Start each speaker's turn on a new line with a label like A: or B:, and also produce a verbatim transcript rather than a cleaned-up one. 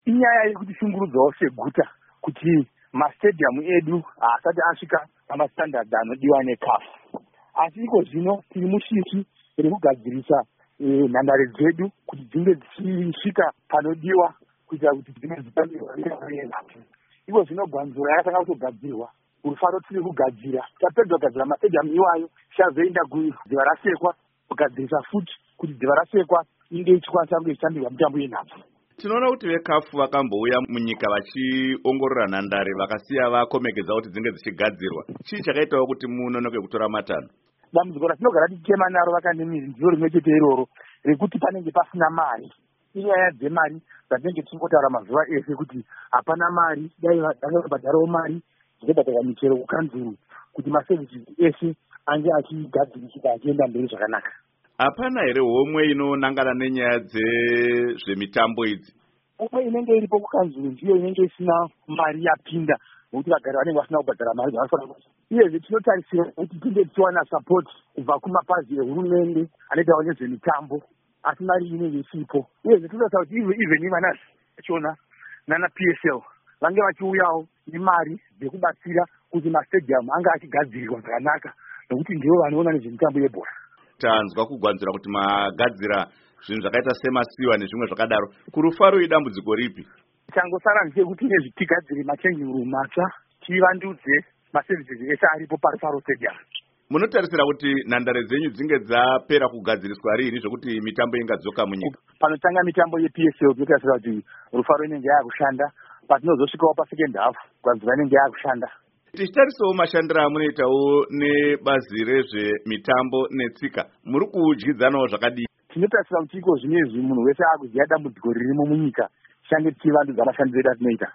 A: inyaya yekuti shungurudzawo seguta kuti mastadium edu haasati asvika pamastandard anodiwa nekafu. Asi iko zvino tiri mushishi rekugadzirisa nhandare dzedu kuti dzinge dzichisvika panodiwa kuitira kuti dzinge dzitambirwa nevaenhafu. Iko zvino gwanzura yakatanga kutogadzirwa, Rufaro tiri kugadzira. Tapedza kugadzira mastadium iwayo, tichazoenda kudziva rasekwa kugadzirisa futi kuti dziva rasekwa inge ichikwanisa kunge ichitambirwa mitambo yenhabvu.
B: Tinoona kuti vekafu vakambouya munyika vachiongorora nhandare vakasiya vakomekedza kuti dzinge dzichigadzirwa. Chii chakaitawo kuti munonoke kutora matanho?
A: Dambudziko ratinogara tichema naro vakanemi ndiro rimwe chete iroro rekuti panenge pasina mari. Inyaya dzemari dzatinenge tichingotaura mazuva ese kuti hapana mari, dai vangabhadharawo mari dzinobhadhara michero kukanzuru kuti masevhisi ese ange achigadzirisika achienda mberi zvakanaka.
B: Hapana here homwe inonangana nenyaya dzezvemitambo idzi?
A: Homwe inenge iripo kukanzuru ndiyo inenge isina mari yapinda, nokuti vagari vanenge vasina kubhadhara mari dzavanofanira. Uyezve tinotarisira kuti tinge tichiwana support kubva kumapazi ehurumende anoitawo nezvemitambo, asi mari inenge isipo. Uyezve tinotarisira kuti even ivana zvachona nana P S L vange vachiuyawo nemari dzekubatsira kuti mastadium anga achigadzirirwa zvakanaka, nokuti ndivo vanoona nezvemitambo yebhora.
B: Tanzwa kugwanzura kuti magadzira zvinhu zvakaita semasiwa nezvimwe zvakadaro. Kurufaro idambudziko ripi?
A: Changosara ndechekuti nezvitigadzire machanging room matsva, tivandudze maservices ese aripo paRufaro Stadium.
B: Munotarisira kuti nhandare dzenyu dzinge dzapera kugadziriswa rini zvokuti mitambo ingadzoka munyika?
A: Panotanga mitambo ye-P S L tinotarisira kuti Rufaro inenge yakushanda, patinozosvikawo pasecond half gwanzura inenge yakushanda.
B: Tichitarisawo mashandiro amunoitawo nebazi rezvemitambo netsika, muri kudyidzanawo zvakadii?
A: Tinotarisira kuti iko zvinezvi munhu wese akuziva dambudziko ririmo munyika, tichange tichivandudza mashandiro edu atinoita.